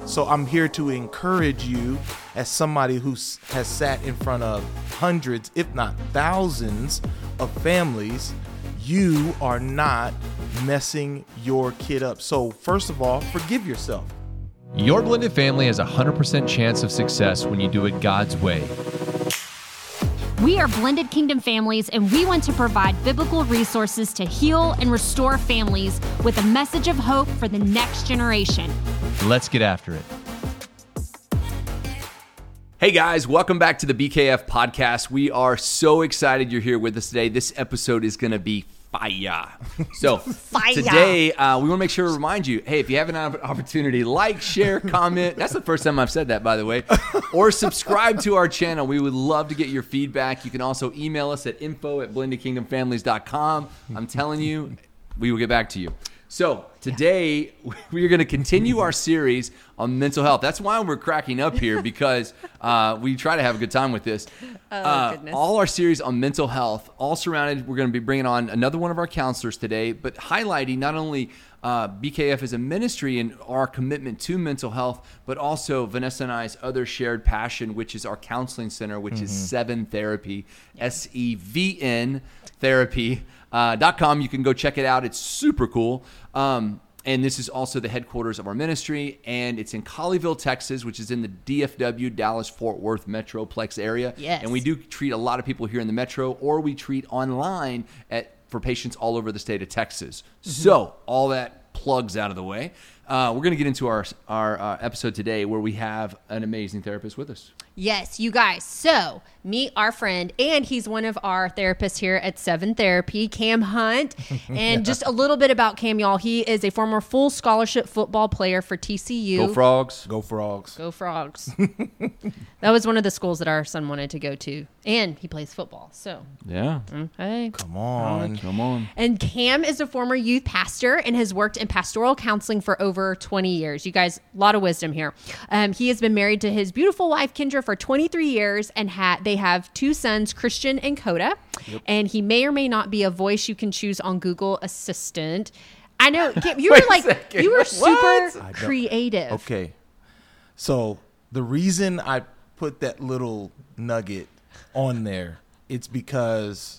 So I'm here to encourage you as somebody who has sat in front of hundreds, if not thousands, of families. You are not messing your kid up. So first of all, forgive yourself. Your blended family has a 100% chance of success when you do it God's way. We are Blended Kingdom Families, and we want to provide biblical resources to heal and restore families with a message of hope for the next generation. Let's get after it. Hey guys, welcome back to the BKF podcast. We are so excited you're here with us today. This episode is going to be fire. So today, we want to make sure to remind you, hey, if you have an opportunity, like, share, comment. That's the first time I've said that, by the way. Or subscribe to our channel. We would love to get your feedback. You can also email us at info@blendedkingdomfamilies.com. I'm telling you, we will get back to you. So today, we are going to continue our series on mental health. That's why we're cracking up here, because we try to have a good time with this. Goodness. All our series on mental health, all surrounded, we're going to be bringing on another one of our counselors today, but highlighting not only BKF as a ministry and our commitment to mental health, but also Vanessa and I's other shared passion, which is our counseling center, which is Seven Therapy, SEVN Therapy.com. You can go check it out. It's super cool. And this is also the headquarters of our ministry, and it's in Colleyville, Texas, which is in the DFW, Dallas-Fort Worth Metroplex area. Yes. And we do treat a lot of people here in the metro, or we treat online for patients all over the state of Texas. So all that plugs out of the way. We're going to get into our episode today, where we have an amazing therapist with us. Yes, you guys. So meet our friend, and he's one of our therapists here at Seven Therapy, Cam Hunt. And just a little bit about Cam, y'all. He is a former full scholarship football player for TCU. Go Frogs. Go Frogs. Go Frogs. That was one of the schools that our son wanted to go to. And he plays football. So, Yeah. okay. Come on. Come on. And Cam is a former youth pastor and has worked in pastoral counseling for over 20 years. You guys, a lot of wisdom here. He has been married to his beautiful wife, Kendra, for 23 years, and they have two sons, Christian and Coda. Yep. And he may or may not be a voice you can choose on Google Assistant. I know, Cam, you were super creative. Okay. So the reason I put that little nugget on there, it's because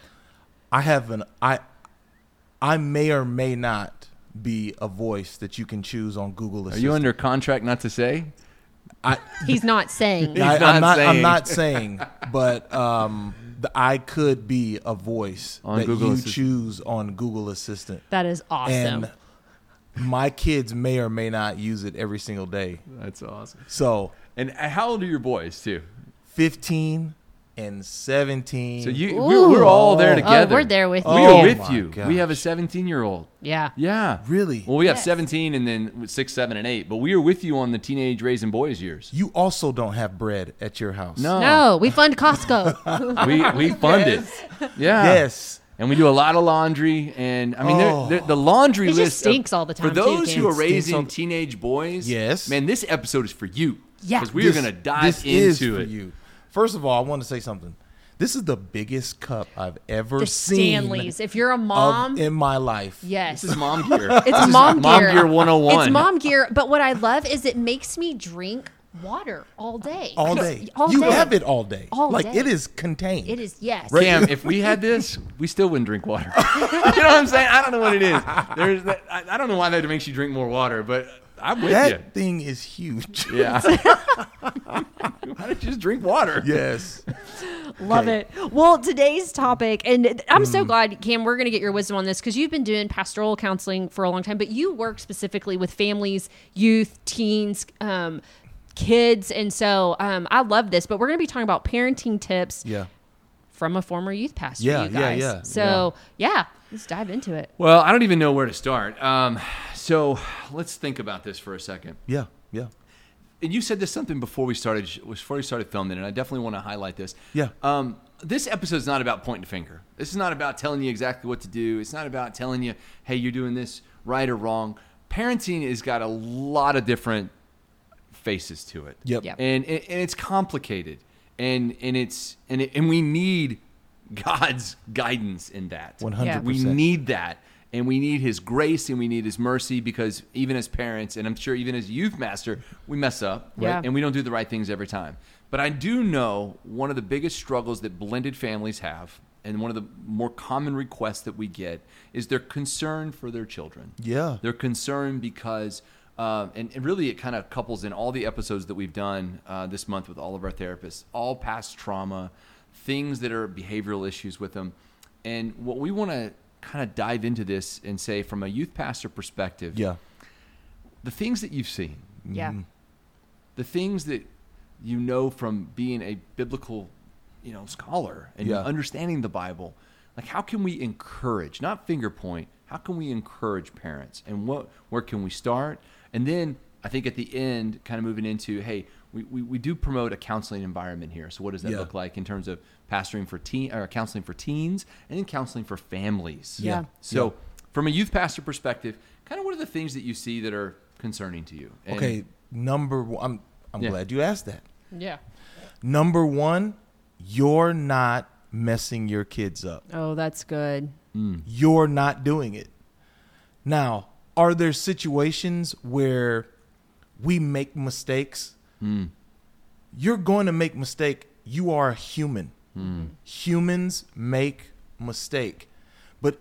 I may or may not be a voice that you can choose on Google Assistant. Are you under contract not to say? He's not saying. I'm not saying, but I could be a voice on that Google you Assistant. choose on Google Assistant. That is awesome. And my kids may or may not use it every single day. That's awesome. So, And how old are your boys, too? 15 and 17. So we're all there together. Oh, we're there with you. We Oh are with my you. gosh. We have a 17-year-old. Yeah. Yeah. Really? Well, we have Yes. 17 and then 6, 7, and 8. But we are with you on the teenage raising boys years. You also don't have bread at your house. No, we fund Costco. We fund it. Yeah. Yes. And we do a lot of laundry. And, I mean, the laundry It list. just stinks all the time, For those too, who are Cam. raising teenage boys. Yes. Man, this episode is for you. Yeah. Because we are going to dive is into for it. you. First of all, I want to say something. This is the biggest cup I've ever The seen Stanleys. If you're a mom, in my life. yes. This is mom gear. It's mom Mom gear. gear 101. It's mom gear. But what I love is it makes me drink water all day. All day. All you day. have it all day. All like day. it is contained. It is, yes. Cam, if we had this, we still wouldn't drink water. You know what I'm saying? I don't know what it is. I don't know why that makes you drink more water, but I'm with That thing is huge. you. Yeah. Why don't you just drink water? Yes. Love it. Well, today's topic, and I'm so glad, Cam, we're going to get your wisdom on this because you've been doing pastoral counseling for a long time, but you work specifically with families, youth, teens, kids. And so I love this, but we're going to be talking about parenting tips Yeah. from a former youth pastor, Yeah, you guys. yeah. So, yeah, let's dive into it. Well, I don't even know where to start. So let's think about this for a second. Yeah. Yeah. And you said this something before we started filming, and I definitely want to highlight this. Yeah. This episode is not about pointing a finger. This is not about telling you exactly what to do. It's not about telling you, hey, you're doing this right or wrong. Parenting has got a lot of different faces to it. Yep. Yep. And it's complicated, and we need God's guidance in that. 100%. We need that. And we need his grace and we need his mercy, because even as parents, and I'm sure even as youth pastor, we mess up, right? Yeah. And we don't do the right things every time. But I do know one of the biggest struggles that blended families have, and one of the more common requests that we get, is their concern for their children. Yeah. They're concerned because, and really it kind of couples in all the episodes that we've done this month with all of our therapists, all past trauma, things that are behavioral issues with them. And what we want to kind of dive into this and say, from a youth pastor perspective, Yeah. the things that you've seen, Yeah. the things that you know from being a biblical, scholar and Yeah. understanding the Bible, like how can we encourage, not finger point, how can we encourage parents, and where can we start? And then I think at the end, kind of moving into, hey, we do promote a counseling environment here. So what does that Yeah. look like in terms of pastoring for counseling for teens, and then counseling for families? Yeah. So from a youth pastor perspective, kind of what are the things that you see that are concerning to you? And Okay, number one, I'm Yeah. glad you asked that. Yeah. Number one, you're not messing your kids up. Oh, that's good. You're not doing it. Now, are there situations where we make mistakes? You're going to make mistake. You are a human. Humans make mistakes. But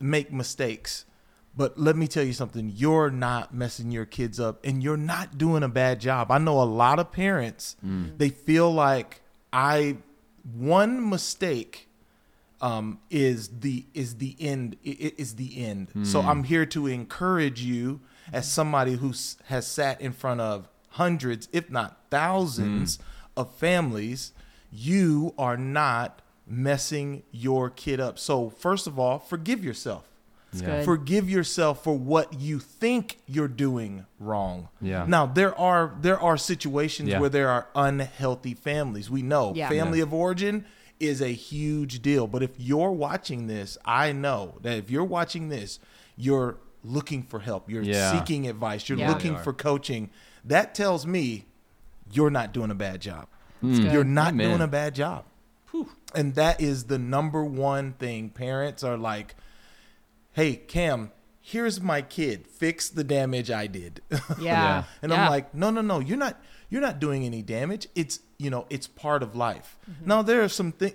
let me tell you something. You're not messing your kids up, and you're not doing a bad job. I know a lot of parents, they feel like one mistake is the end. It is the end. So I'm here to encourage you, as somebody who has sat in front of hundreds, if not thousands, of families. You are not messing your kid up. So first of all, forgive yourself. That's good. Forgive yourself for what you think you're doing wrong. Yeah. Now there are situations Yeah. where there are unhealthy families. We know Yeah. family of origin is a huge deal. But if you're watching this, I know that if you're watching this, you're looking for help. You're Yeah. seeking advice. You're Yeah. looking for coaching. That tells me you're not doing a bad job. good. You're not Amen. doing a bad job. And that is the number one thing. Parents are like, hey, Cam, here's my kid. Fix the damage I did. Yeah. And Yeah. I'm like, no, you're not doing any damage. It's part of life. Now there are some things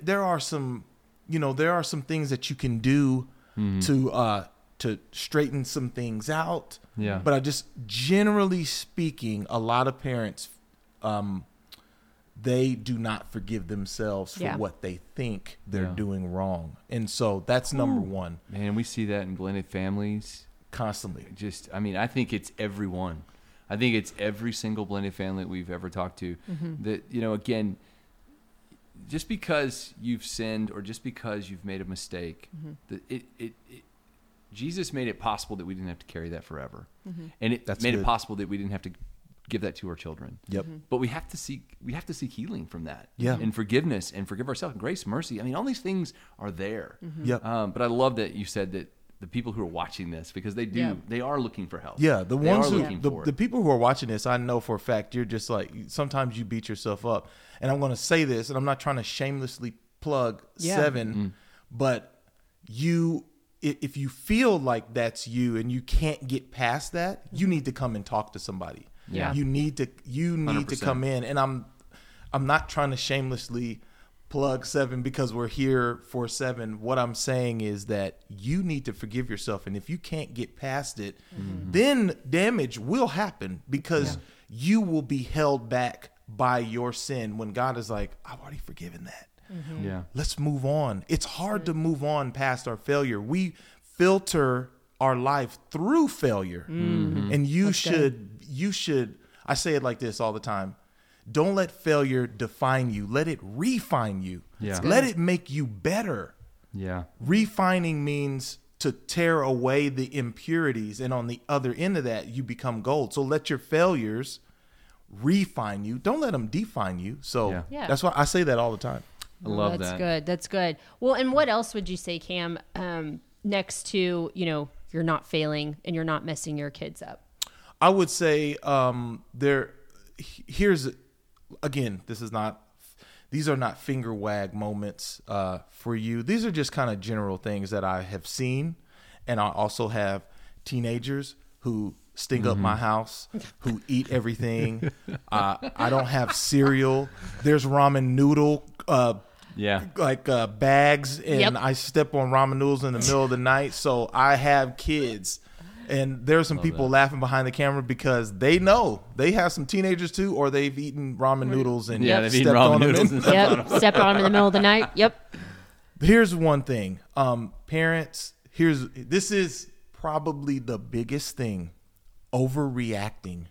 that you can do to straighten some things out. Yeah. But I just, generally speaking, a lot of parents, they do not forgive themselves for Yeah. what they think they're Yeah. doing wrong. And so that's number one, Man, we see that in blended families. constantly. I think it's everyone. I think it's every single blended family that we've ever talked to. That, again, just because you've sinned or just because you've made a mistake, Jesus made it possible that we didn't have to carry that forever. And it That's made it good. possible that we didn't have to give that to our children. Yep. But we have to seek healing from that. Yeah. And forgiveness and forgive ourselves. Grace, mercy. I mean, all these things are there. Yep. But I love that you said that the people who are watching this, because they do, Yeah. they are looking for help. Yeah, the They ones are who, looking for the it. people who are watching this, I know for a fact, you're just like, sometimes you beat yourself up. And I'm going to say this, and I'm not trying to shamelessly plug Yeah. 7, but if you feel like that's you and you can't get past that, you need to come and talk to somebody. Yeah. You need to 100%. come in, and I'm not trying to shamelessly plug 7 because we're here for 7. What I'm saying is that you need to forgive yourself, and if you can't get past it, then damage will happen because you will be held back by your sin when God is like, I've already forgiven that. Yeah. Let's move on. It's hard to move on past our failure. We filter our life through failure. And you should, I say it like this all the time. Don't let failure define you. Let it refine you. Yeah. Let it make you better. Yeah. Refining means to tear away the impurities. And on the other end of that, you become gold. So let your failures refine you. Don't let them define you. So Yeah. Yeah. that's why I say that all the time. I love That's that. good. That's good. Well, and what else would you say, Cam, next to, you're not failing and you're not messing your kids up? I would say here's again, these are not finger wag moments for you. These are just kind of general things that I have seen And I also have teenagers who stink up my house, who eat everything. I don't have cereal. There's ramen noodle bags, and Yep. I step on ramen noodles in the middle of the night. So I have kids. And there's some people laughing behind the camera because they know they have some teenagers too, or they've eaten ramen noodles and Yeah, they've eaten stepped ramen on them. noodles and stuff. Yep. Stepped on him in the middle of the night. Yep. Here's one thing, parents. This is probably the biggest thing: overreacting.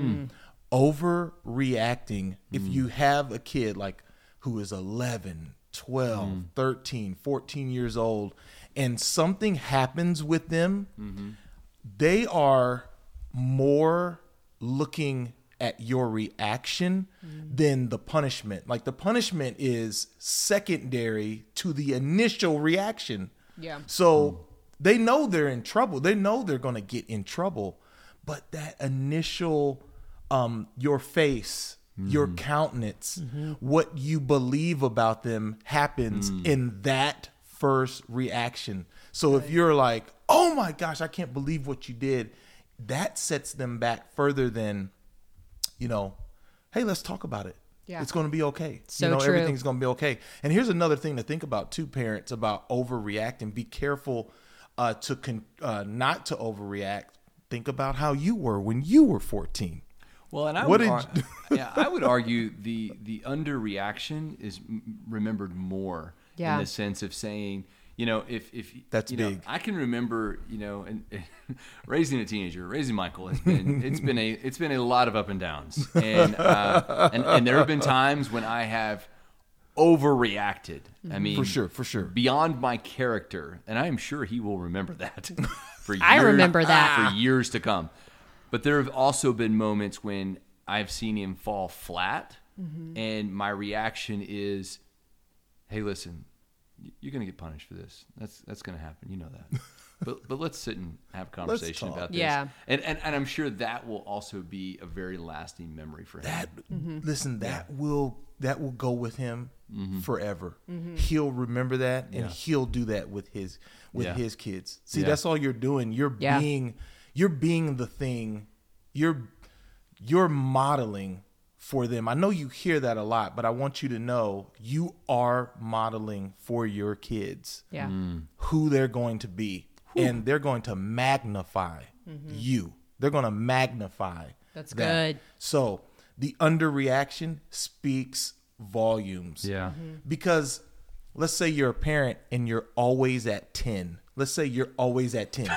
Overreacting. If you have a kid like who is 11, 12, 13, 14 years old, and something happens with them, they are more looking at your reaction than the punishment. Like the punishment is secondary to the initial reaction. Yeah. So they know they're in trouble. They know they're going to get in trouble. But that initial, your face, your countenance, what you believe about them happens in that first reaction. So if you're like, oh my gosh, I can't believe what you did, that sets them back further than, hey, let's talk about it. Yeah. It's going to be okay. So true. Everything's going to be okay. And here's another thing to think about too, parents, about overreacting. Be careful not to overreact. Think about how you were when you were 14. Well, and I would argue the underreaction is remembered more in the sense of saying, if That's you big. I can remember, and raising a teenager, raising Michael has been it's been a lot of up and downs, and there have been times when I have overreacted. I mean, For sure. beyond my character, and I am sure he will remember that. For years, I remember that. for years to come. But there have also been moments when I've seen him fall flat, and my reaction is, "Hey, listen, you're going to get punished for this. That's going to happen. You know that. But let's sit and have a conversation about this." Yeah. And I'm sure that will also be a very lasting memory for him. Listen, that will go with him forever. He'll remember that, and he'll do that with his kids. See, that's all you're doing. You're being the thing. You're modeling for them. I know you hear that a lot, but I want you to know you are modeling for your kids who they're going to be, and they're going to magnify you. They're going to magnify. That's that. good. So the underreaction speaks volumes. Yeah. Because let's say you're a parent and you're always at 10. Let's say you're always at 10.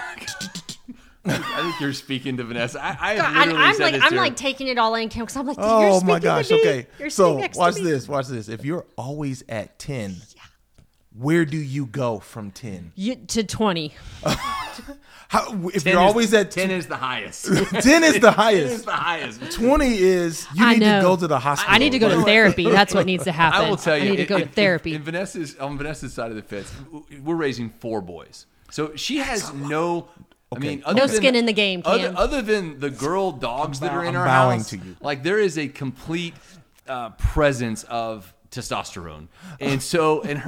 I think you're speaking to Vanessa. I have literally I'm said like this to I'm her. like taking it all in because I'm like, Oh you're my speaking gosh. to me. Okay. You're So sitting next watch to me. this. Watch this. If you're always at 10, where do you go from 10? To 20. If you're always at 10 is the highest. 10 is the 10 is highest. the highest. 20 is you I need know. to go to the hospital. I need to go to therapy. That's what needs to happen. I will tell you, I need to go to therapy. on Vanessa's side of the fence, we're raising 4 boys, so she has no. I mean, No skin in the game, Cam. Other than the girl dogs that are in I'm our bowing house, to you. like there is a complete presence of testosterone, and so and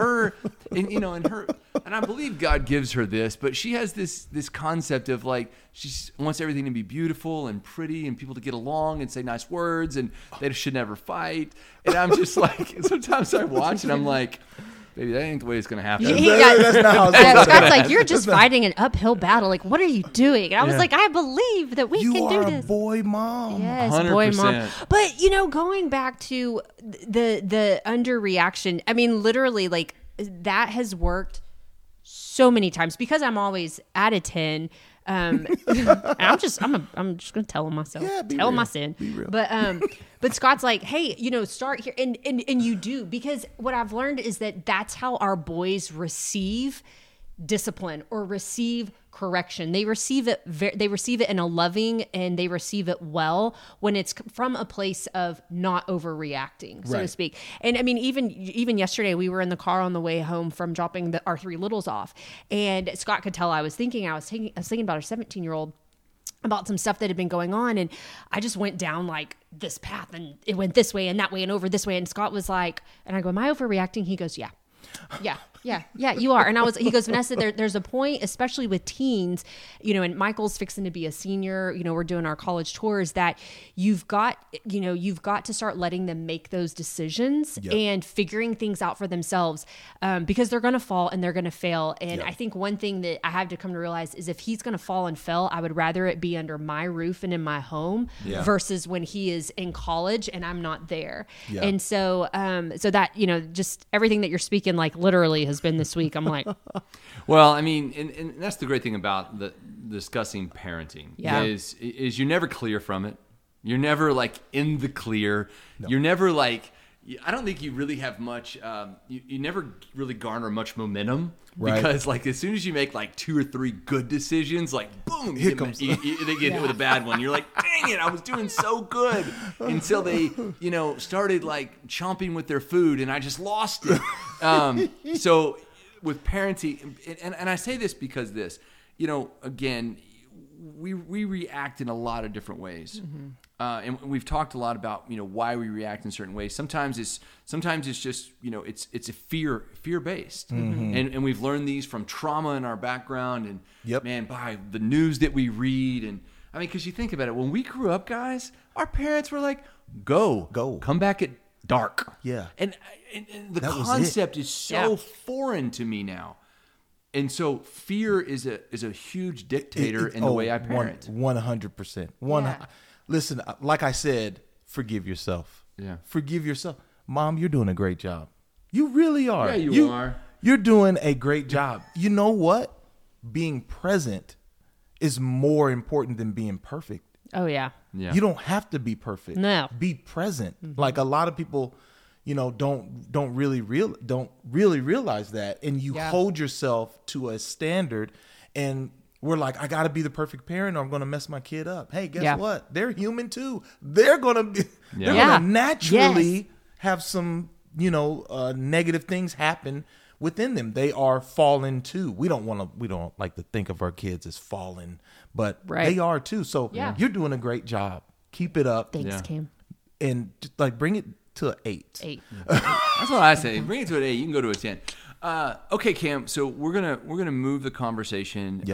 I believe God gives her this, but she has this concept of like she wants everything to be beautiful and pretty and people to get along and say nice words and they should never fight. And I'm just like, sometimes I watch and I'm like, baby, that ain't the way it's gonna happen. That's not how it's going to Scott's like, you're just fighting an uphill battle. Like, what are you doing? And I was like, I believe that we You can do are a this. boy mom. Yes, boy, mom. 100%. But going back to the underreaction. I mean, literally, like that has worked so many times because I'm always at a 10. And I'm just gonna tell him myself. Yeah, be tell him real. my sin. Be real. But Scott's like, hey, start here, and you do, because what I've learned is that's how our boys receive discipline or receive correction. They receive it in a loving, and they receive it well when it's from a place of not overreacting, so to Right. speak. And I mean, even yesterday, we were in the car on the way home from dropping our 3 littles off, and Scott could tell I was thinking about our 17-year-old. About some stuff that had been going on, and I just went down like this path, and it went this way and that way and over this way. And Scott was like, and I go, "Am I overreacting?" He goes, "Yeah." Yeah, you are. And he goes, Vanessa, there's a point, especially with teens, and Michael's fixing to be a senior, we're doing our college tours, that you've got to start letting them make those decisions and figuring things out for themselves, because they're going to fall and they're going to fail. And I think one thing that I have to come to realize is if he's going to fall and fail, I would rather it be under my roof and in my home versus when he is in college and I'm not there. Yeah. And so that, just everything that you're speaking, like literally has been this week. I'm like, well, I mean, and that's the great thing about the discussing parenting is you're never clear from it. You're never like in the clear. No. You're never like, I don't think you really have much, you never really garner much momentum, because like as soon as you make like 2 or 3 good decisions, like boom, they get hit with a bad one. You're like, dang it, I was doing so good until they, started like chomping with their food and I just lost it. So with parenting, and I say this because again, we react in a lot of different ways. Mm-hmm. And we've talked a lot about, why we react in certain ways. Sometimes it's just, it's a fear based. Mm-hmm. And we've learned these from trauma in our background and man, by the news that we read. And I mean, cause you think about it, when we grew up, guys, our parents were like, go, come back at dark. Yeah. And the concept is so foreign to me now. And so fear is a huge dictator in the way I parent. 100%. Listen, like I said, forgive yourself. Yeah. Forgive yourself. Mom, you're doing a great job. You really are. Yeah, you are. You're doing a great job. You know what? Being present is more important than being perfect. Oh, yeah. You don't have to be perfect. No. Be present. Mm-hmm. Like a lot of people, don't really realize that, and you hold yourself to a standard, and we're like, I got to be the perfect parent or I'm going to mess my kid up. Hey, guess what? They're human too. They're going to be, they're going to naturally have some, negative things happen within them. They are fallen too. We don't like to think of our kids as fallen, but they are too. So you're doing a great job. Keep it up. Thanks, Cam. And just, like, bring it to an 8. 8. That's what I say. Bring it to an 8. You can go to a 10. Okay, Cam. So we're gonna move the conversation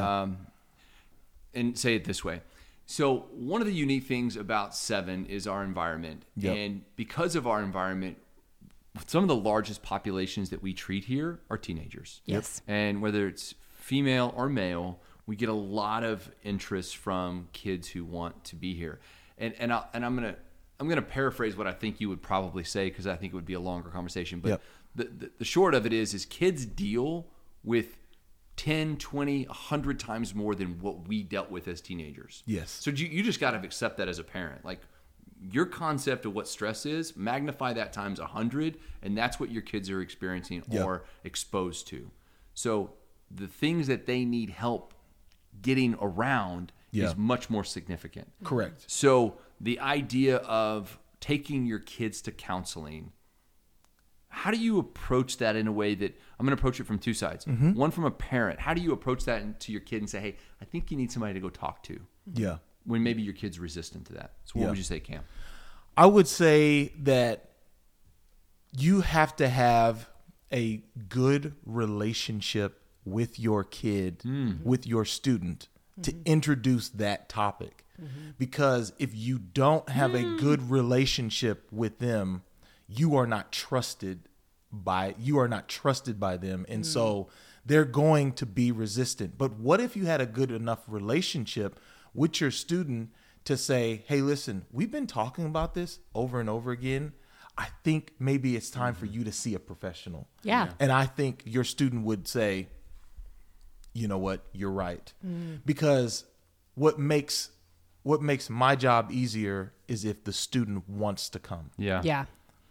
and say it this way. So one of the unique things about 7 is our environment, and because of our environment, some of the largest populations that we treat here are teenagers. Yes. And whether it's female or male, we get a lot of interest from kids who want to be here. And I'm gonna paraphrase what I think you would probably say, because I think it would be a longer conversation. But the short of it is kids deal with 10, 20, 100 times more than what we dealt with as teenagers. Yes. So you just got to accept that as a parent. Like, your concept of what stress is, magnify that times 100, and that's what your kids are experiencing or exposed to. So the things that they need help getting around is much more significant. Correct. So the idea of taking your kids to counseling, how do you approach that in a way that, I'm going to approach it from 2 sides. Mm-hmm. One, from a parent. How do you approach that to your kid and say, hey, I think you need somebody to go talk to? Yeah. When maybe your kid's resistant to that. So what would you say, Cam? I would say that you have to have a good relationship with your kid, with your student, to introduce that topic. Mm-hmm. Because if you don't have a good relationship with them, you are not trusted by them. And so they're going to be resistant. But what if you had a good enough relationship with your student to say, hey, listen, we've been talking about this over and over again. I think maybe it's time for you to see a professional. Yeah. And I think your student would say, you know what, you're right. Because what makes my job easier is if the student wants to come. Yeah. Yeah.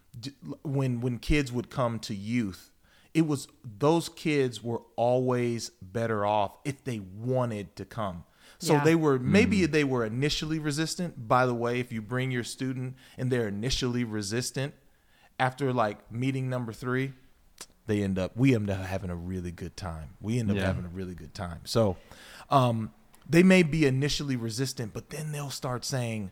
When kids would come to youth, those kids were always better off if they wanted to come. So they were, maybe they were initially resistant. By the way, if you bring your student and they're initially resistant, after like meeting number 3, we end up having a really good time. So they may be initially resistant, but then they'll start saying,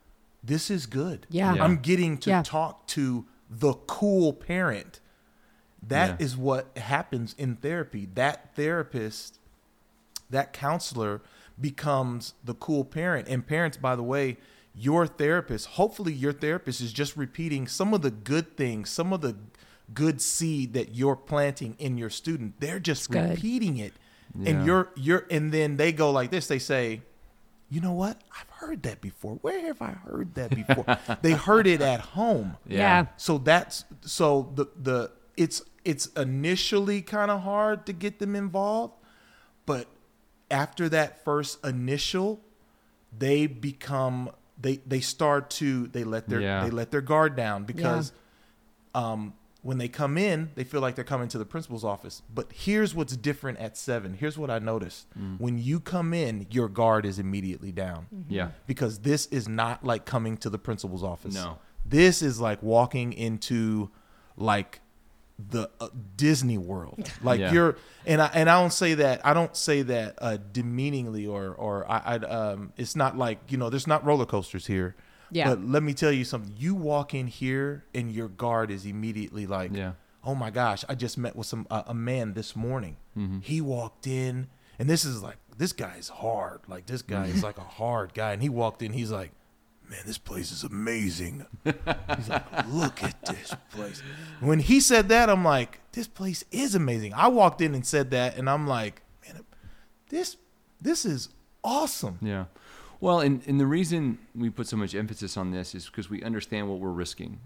this is good. Yeah. I'm getting to talk to the cool parent. That is what happens in therapy. That therapist, that counselor becomes the cool parent. And parents, by the way, your therapist, hopefully your therapist is just repeating some of the good things, some of the good seed that you're planting in your student. They're just repeating it. And and then they go like this. They say, you know what? I've heard that before. Where have I heard that before? They heard it at home. Yeah. So it's initially kind of hard to get them involved, but after that first initial, they become they let their guard down, because when they come in, they feel like they're coming to the principal's office. But here's what's different at 7. Here's what I noticed. When you come in, your guard is immediately down. Yeah. Because this is not like coming to the principal's office. No. This is like walking into like the Disney World. Like you're, and I don't say that demeaningly or it's not like, there's not roller coasters here. Yeah. But let me tell you something. You walk in here and your guard is immediately like, oh my gosh, I just met with a man this morning. He walked in, and this guy is hard. Like, this guy is like a hard guy. And he walked in, he's like, man, this place is amazing. He's like, look at this place. When he said that, I'm like, this place is amazing. I walked in and said that, and I'm like, man, this is awesome. Yeah. Well, and the reason we put so much emphasis on this is because we understand what we're risking.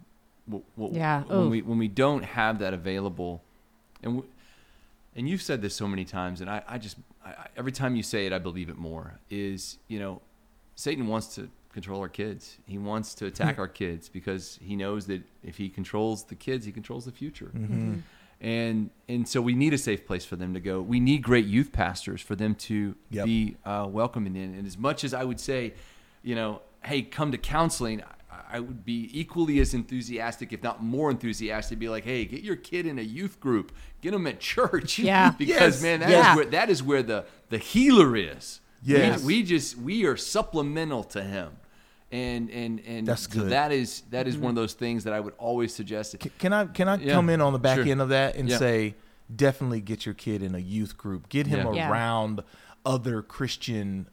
When we don't have that available, and you've said this so many times, and I every time you say it, I believe it more, is, Satan wants to control our kids. He wants to attack our kids because he knows that if he controls the kids, he controls the future. Mm-hmm. And so we need a safe place for them to go. We need great youth pastors for them to be welcoming in. And as much as I would say, hey, come to counseling, I would be equally as enthusiastic, if not more enthusiastic, to be like, hey, get your kid in a youth group, get them at church. Yeah. Because that is where the healer is. Yes. We are supplemental to him. And that's good. So that is one of those things that I would always suggest. Can I come in on the back end of that and say, definitely get your kid in a youth group. Get him around other Christian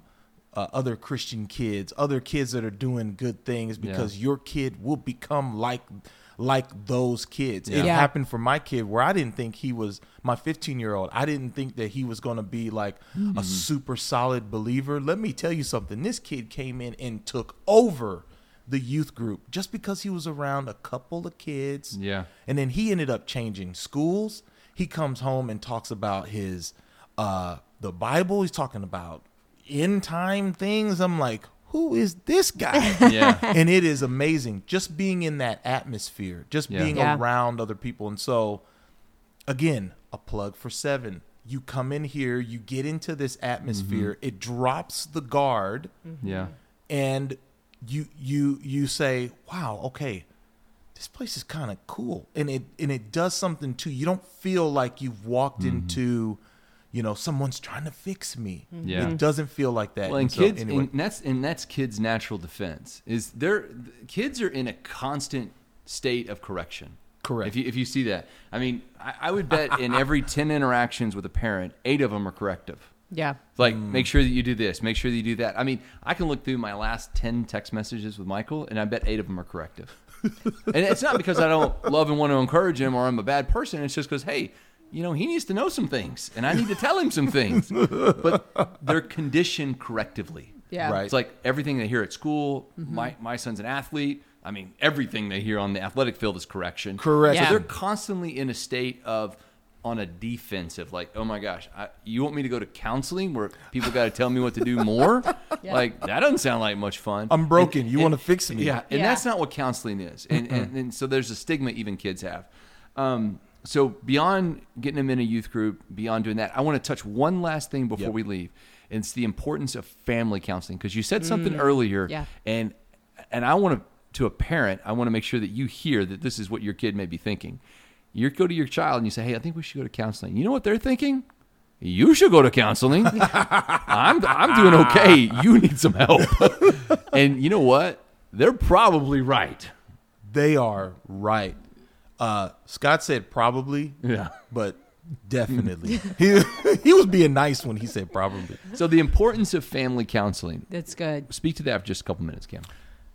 kids, other kids that are doing good things, because your kid will become like those kids. It happened for my kid, where I didn't think he was my 15-year-old. I didn't think that he was going to be like a super solid believer. Let me tell you something. This kid came in and took over the youth group just because he was around a couple of kids. Yeah. And then he ended up changing schools. He comes home and talks about his the Bible. He's talking about end time things. I'm like, who is this guy? Yeah. And it is amazing just being in that atmosphere, just being around other people. And so, again, a plug for 7. You come in here, you get into this atmosphere, it drops the guard. Yeah. And you say, wow, okay, this place is kind of cool. And it does something too. You don't feel like you've walked into, someone's trying to fix me. Yeah. It doesn't feel like that. Well, and so, kids, anyway. and that's kids' natural defense. Kids are in a constant state of correction. Correct. If you see that, I mean, I would bet in every 10 interactions with a parent, 8 of them are corrective. Yeah. Like, make sure that you do this, make sure that you do that. I mean, I can look through my last 10 text messages with Michael, and I bet 8 of them are corrective. And it's not because I don't love and want to encourage him or I'm a bad person. It's just because, hey, he needs to know some things, and I need to tell him some things. But they're conditioned correctively. Yeah. Right. It's like everything they hear at school. My son's an athlete. I mean, everything they hear on the athletic field is correction. Correct. Yeah. So they're constantly in a state of on a defensive, like, oh my gosh, you want me to go to counseling where people got to tell me what to do more? Like, that doesn't sound like much fun. I'm broken. You want to fix me? Yeah, and that's not what counseling is. And so there's a stigma even kids have. So beyond getting them in a youth group, beyond doing that, I want to touch one last thing before we leave. And it's the importance of family counseling, because you said something earlier, and I want to a parent, I want to make sure that you hear that this is what your kid may be thinking. You go to your child and you say, hey, I think we should go to counseling. You know what they're thinking? You should go to counseling. I'm doing okay. You need some help. And you know what? They're probably right. They are right. Scott said probably. Yeah. But definitely. He was being nice when he said probably. So the importance of family counseling. That's good. Speak to that for just a couple minutes, Cam.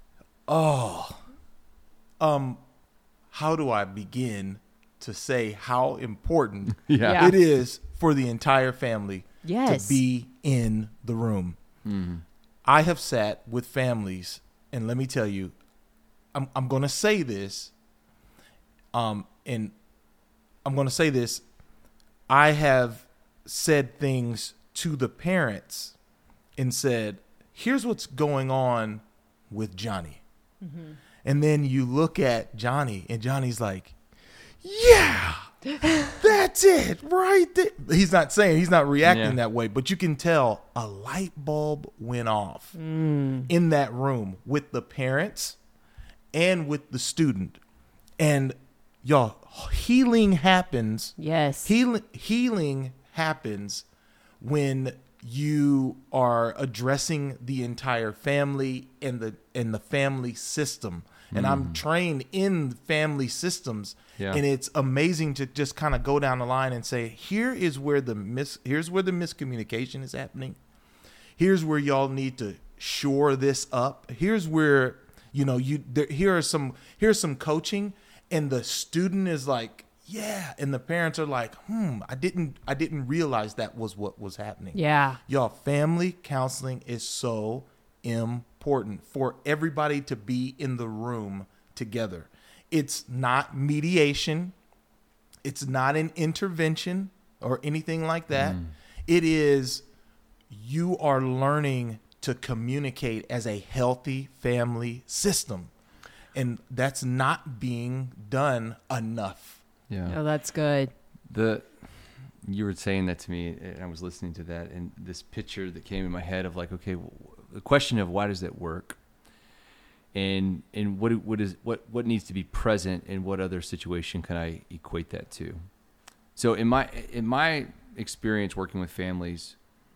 How do I begin to say how important Yeah. it is for the entire family Yes. to be in the room? I have sat with families, and let me tell you, I'm going to say this, and I'm going to say this. I have said things to the parents and said, here's what's going on with Johnny. And then you look at Johnny, and Johnny's like, yeah, that's it right there. He's not reacting that way, but you can tell a light bulb went off in that room with the parents and with the student. And y'all, healing happens. Yes. Healing happens when you are addressing the entire family and the family system. And I'm trained in family systems, and it's amazing to just kind of go down the line and say, here's where the miscommunication is happening. Here's where y'all need to shore this up. Here's where here's some coaching, and the student is like, yeah, and the parents are like, I didn't realize that was what was happening. Yeah. Y'all, family counseling is so important for everybody to be in the room together. It's not mediation. It's not an intervention or anything like that. It is, you are learning to communicate as a healthy family system. And that's not being done enough. Yeah. Oh, that's good. You were saying that to me, and I was listening to that, and this picture that came in my head of like, okay, the question of why does that work, and what needs to be present, and what other situation can I equate that to? So in my experience working with families,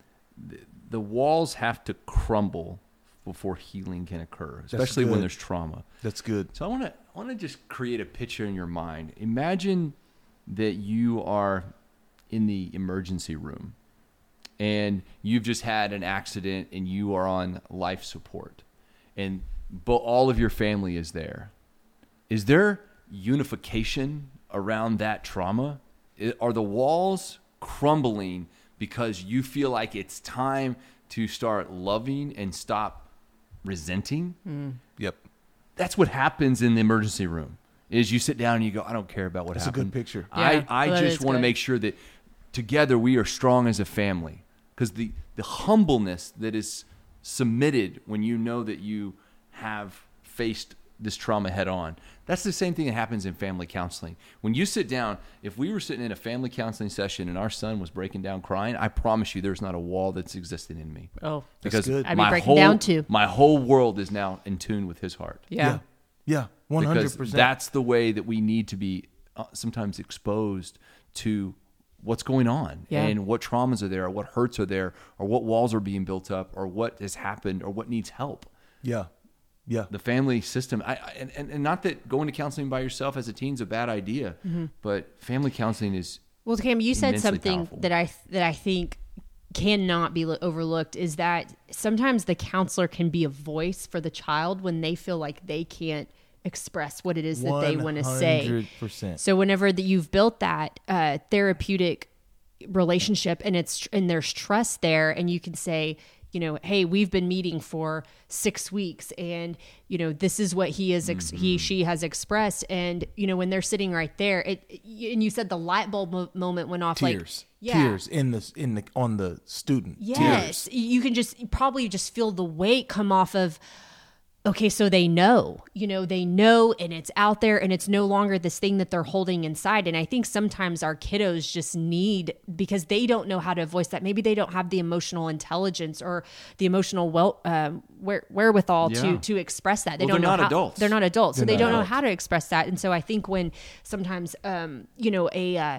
the walls have to crumble before healing can occur, especially when there's trauma. That's good. So I want to just create a picture in your mind. Imagine that you are in the emergency room and you've just had an accident and you are on life support, and all of your family is there. Is there unification around that trauma? Are the walls crumbling because you feel like it's time to start loving and stop resenting? Yep. That's what happens in the emergency room. Is you sit down and you go, I don't care about what That's happened. a good picture. Yeah, I that just is want to good. make sure that together we are strong as a family. Because the humbleness that is submitted when you know that you have faced this trauma head on, that's the same thing that happens in family counseling. When you sit down, if we were sitting in a family counseling session and our son was breaking down crying, I promise you there's not a wall that's existing in me. Oh, Because good. I'd be breaking down too. my whole world is now in tune with his heart. yeah. Yeah. Because 100%. that's the way that we need to be sometimes exposed to what's going on, Yeah. and what traumas are there, or what hurts are there, or what walls are being built up, or what has happened, or what needs help. Yeah. Yeah. The family system, and not that going to counseling by yourself as a teen is a bad idea, but family counseling is Well, Cam, you said immensely something powerful. that I think cannot be overlooked, is that sometimes the counselor can be a voice for the child when they feel like they can't express what it is that they want to say. 100%. So whenever you've built that therapeutic relationship and there's trust there, and you can say, hey, we've been meeting for 6 weeks, and this is what she has expressed, and when they're sitting right there, and you said the light bulb moment went off. Tears. Like, Tears on the student. yes, Tears. you can probably feel the weight come off of. Okay, so they know, and it's out there, and it's no longer this thing that they're holding inside. And I think sometimes our kiddos just need, because they don't know how to voice that. Maybe they don't have the emotional intelligence or the emotional wherewithal Yeah. to express that. They Well, don't they're know not how, adults. They're not adults, so They're they don't not know adults. how to express that. And so I think when sometimes, they're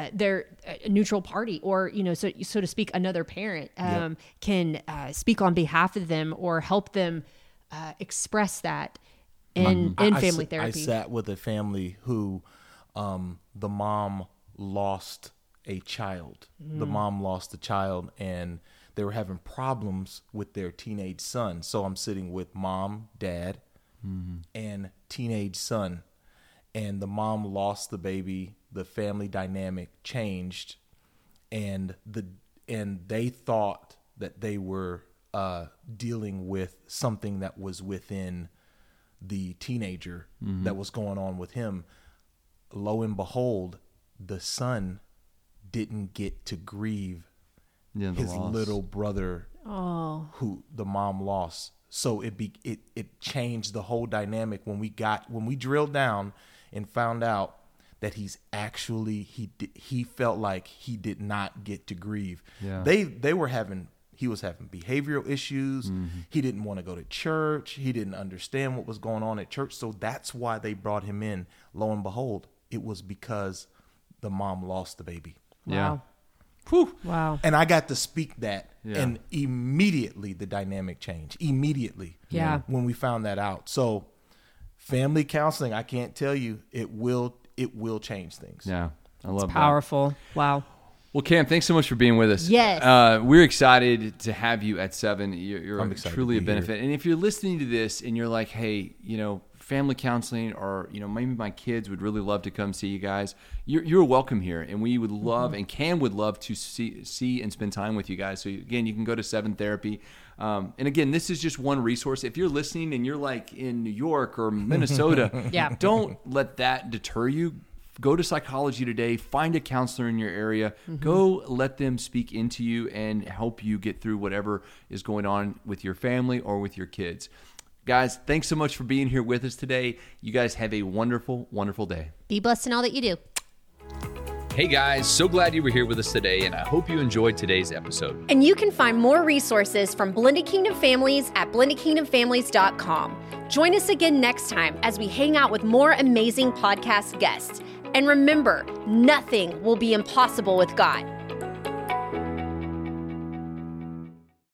a neutral party, or so to speak, another parent can speak on behalf of them or help them express that in family therapy. I sat with a family who the mom lost a child. The mom lost a child, and they were having problems with their teenage son. So I'm sitting with mom, dad, and teenage son. And the mom lost the baby. The family dynamic changed, and they thought that they were dealing with something that was within the teenager that was going on with him. Lo and behold, the son didn't get to grieve his little brother who the mom lost. So it changed the whole dynamic when we drilled down and found out that he's actually he felt like he did not get to grieve. Yeah. He was having behavioral issues. He didn't want to go to church. He didn't understand what was going on at church. So that's why they brought him in. Lo and behold, it was because the mom lost the baby. Yeah. Whew. Wow. And I got to speak that, Yeah. and immediately the dynamic changed. Immediately. Yeah. When we found that out. So family counseling, I can't tell you, it will change things. Yeah. I love that. Powerful. Wow. Well, Cam, thanks so much for being with us. Yes. We're excited to have you at 7. You're I'm excited truly to a be benefit. And if you're listening to this and you're like, hey, family counseling, or, maybe my kids would really love to come see you guys, you're welcome here. And we would love, and Cam would love to see and spend time with you guys. So again, you can go to 7 Therapy. And again, this is just one resource. If you're listening and you're like in New York or Minnesota, Yeah. don't let that deter you. Go to Psychology Today, find a counselor in your area, go let them speak into you and help you get through whatever is going on with your family or with your kids. Guys, thanks so much for being here with us today. You guys have a wonderful, wonderful day. Be blessed in all that you do. Hey guys, so glad you were here with us today, and I hope you enjoyed today's episode. And you can find more resources from Blended Kingdom Families at blendedkingdomfamilies.com. Join us again next time as we hang out with more amazing podcast guests. And remember, nothing will be impossible with God.